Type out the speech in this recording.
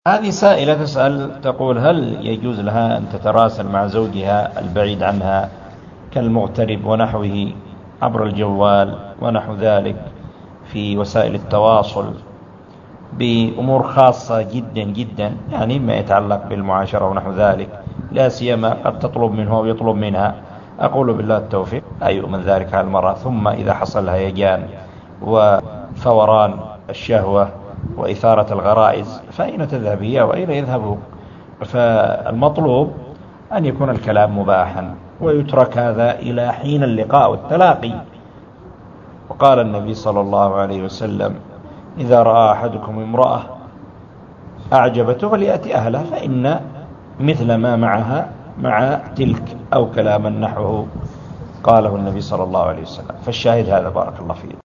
هذه سائلة تسأل تقول: هل يجوز لها أن تتراسل مع زوجها البعيد عنها كالمغترب ونحوه عبر الجوال ونحو ذلك في وسائل التواصل بأمور خاصة جدا جدا، يعني ما يتعلق بالمعاشرة ونحو ذلك، لا سيما قد تطلب منه ويطلب منها؟ أقول بالله التوفيق، لا يؤمن ذلك على المرأة. ثم إذا حصل هيجان وفوران الشهوة وإثارة الغرائز فأين تذهب هي وأين يذهب هو؟ فالمطلوب أن يكون الكلام مباحا ويترك هذا إلى حين اللقاء والتلاقي. وقال النبي صلى الله عليه وسلم: إذا رأى أحدكم امرأة أعجبته فليأتي أهله فإن مثل ما معها مع تلك، أو كلاما نحوه قاله النبي صلى الله عليه وسلم. فالشاهد هذا، بارك الله فيك.